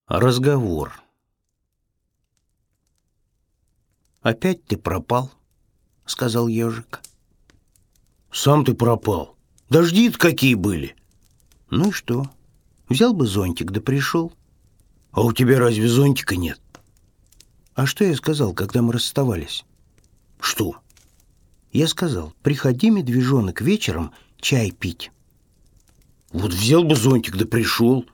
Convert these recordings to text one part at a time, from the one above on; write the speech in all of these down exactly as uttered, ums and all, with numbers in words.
Разговор. «Опять ты пропал», — сказал ежик. «Сам ты пропал. Дожди-то какие были!» «Ну и что? Взял бы зонтик, да пришел». «А у тебя разве зонтика нет?» «А что я сказал, когда мы расставались?» «Что?» «Я сказал, приходи, медвежонок, вечером чай пить». «Вот взял бы зонтик, да пришел».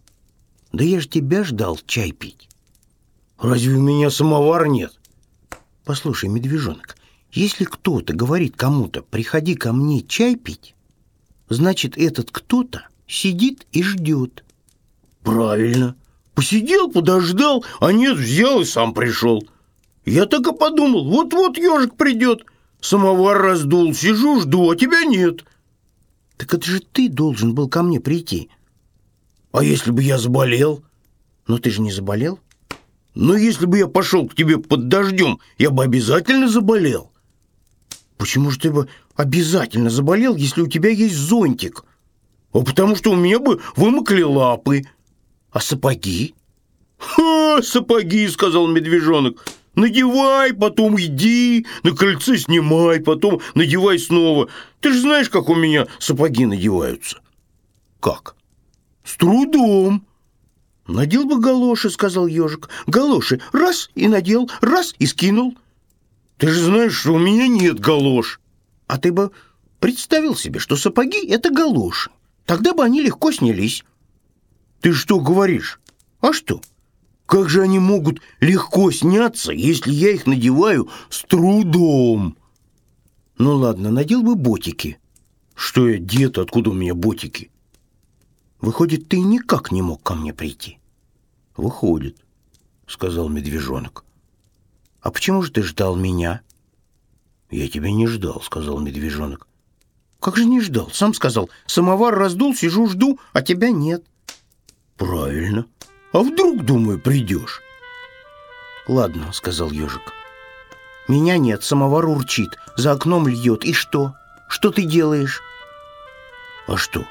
«Да я ж тебя ждал чай пить». «Разве у меня самовара нет?» «Послушай, медвежонок, если кто-то говорит кому-то «приходи ко мне чай пить», значит, этот кто-то сидит и ждет». «Правильно. Посидел, подождал, а нет, взял и сам пришел. Я так и подумал, вот-вот ежик придет. Самовар раздул, сижу, жду, а тебя нет». «Так это же ты должен был ко мне прийти». «А если бы я заболел?» «Но ты же не заболел». «Но если бы я пошел к тебе под дождем, я бы обязательно заболел». «Почему же ты бы обязательно заболел, если у тебя есть зонтик?» «А потому что у меня бы вымокли лапы». «А сапоги?» «Ха, сапоги», — сказал медвежонок. «Надевай, потом иди, на кольце снимай, потом надевай снова. Ты же знаешь, как у меня сапоги надеваются». «Как?» «С трудом». «Надел бы галоши», — сказал ежик. «Галоши раз и надел, раз и скинул». «Ты же знаешь, что у меня нет галош». «А ты бы представил себе, что сапоги — это галоши. Тогда бы они легко снялись». «Ты что говоришь? «А что?» Как же они могут легко сняться, если я их надеваю с трудом?» «Ну ладно, надел бы ботики». «Что я, дед, откуда у меня ботики?» «Выходит, ты никак не мог ко мне прийти?» «Выходит», — сказал медвежонок. «А почему же ты ждал меня?» «Я тебя не ждал», — сказал медвежонок. «Как же не ждал? Сам сказал, самовар раздул, сижу, жду, а тебя нет». «Правильно. А вдруг, думаю, придешь?» «Ладно», — сказал ежик. «Меня нет, самовар урчит, за окном льет. И что? Что ты делаешь?» «А что?»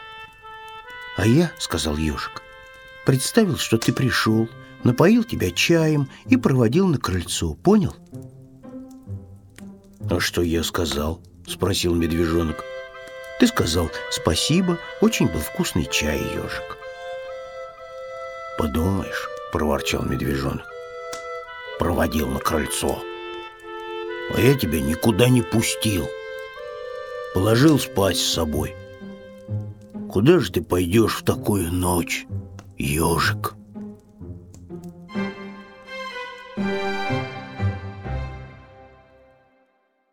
«А я», — сказал ежик, — «представил, что ты пришел, напоил тебя чаем и проводил на крыльцо. Понял?» «А что я сказал?» — спросил медвежонок. «Ты сказал спасибо, очень был вкусный чай, ежик». «Подумаешь», — проворчал медвежонок, — «проводил на крыльцо. А я тебя никуда не пустил. Положил спать с собой. Куда же ты пойдешь в такую ночь, ежик?»